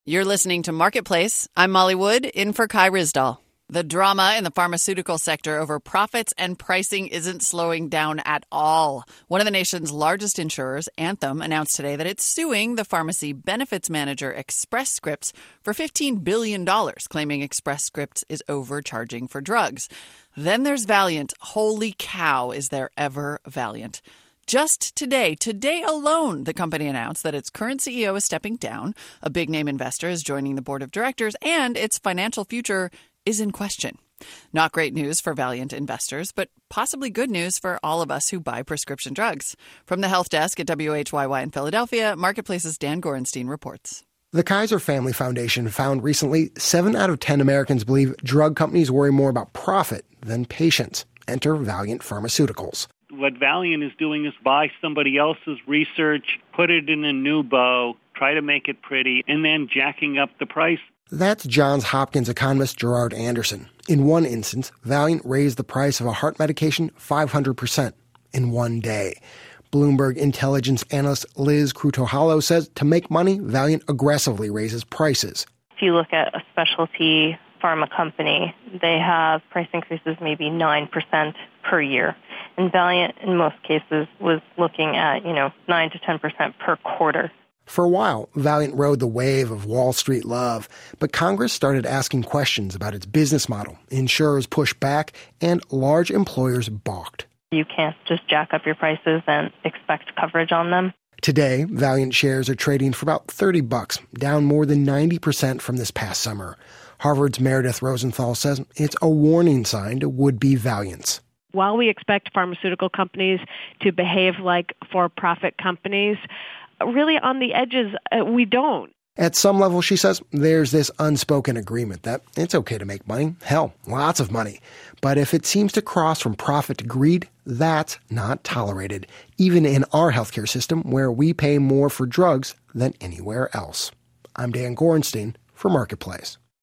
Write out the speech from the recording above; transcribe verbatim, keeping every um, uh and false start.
You're listening to Marketplace. I'm Molly Wood, in for Kai Ryssdal. The drama in the pharmaceutical sector over profits and pricing isn't slowing down at all. One of the nation's largest insurers, Anthem, announced today that it's suing the pharmacy benefits manager Express Scripts for fifteen billion dollars, claiming Express Scripts is overcharging for drugs. Then there's Valeant. Holy cow, is there ever Valeant. Just today, today alone, the company announced that its current C E O is stepping down, a big-name investor is joining the board of directors, and its financial future is in question. Not great news for Valeant investors, but possibly good news for all of us who buy prescription drugs. From the health desk at W H Y Y in Philadelphia, Marketplace's Dan Gorenstein reports. The Kaiser Family Foundation found recently seven out of ten Americans believe drug companies worry more about profit than patients. Enter Valeant Pharmaceuticals. What Valeant is doing is buy somebody else's research, put it in a new bow, try to make it pretty, and then jacking up the price. That's Johns Hopkins economist Gerard Anderson. In one instance, Valeant raised the price of a heart medication five hundred percent in one day. Bloomberg intelligence analyst Liz Krutohalo says to make money, Valeant aggressively raises prices. If you look at a specialty pharma company, they have price increases maybe nine percent per year. And Valeant, in most cases, was looking at, you know, nine to ten percent per quarter. For a while, Valeant rode the wave of Wall Street love, but Congress started asking questions about its business model. Insurers pushed back, and large employers balked. You can't just jack up your prices and expect coverage on them. Today, Valeant shares are trading for about thirty bucks, down more than ninety percent from this past summer. Harvard's Meredith Rosenthal says it's a warning sign to would-be Valeants. While we expect pharmaceutical companies to behave like for-profit companies, really on the edges, uh, we don't. At some level, she says, there's this unspoken agreement that it's okay to make money. Hell, lots of money. But if it seems to cross from profit to greed, that's not tolerated, even in our healthcare system where we pay more for drugs than anywhere else. I'm Dan Gorenstein for Marketplace.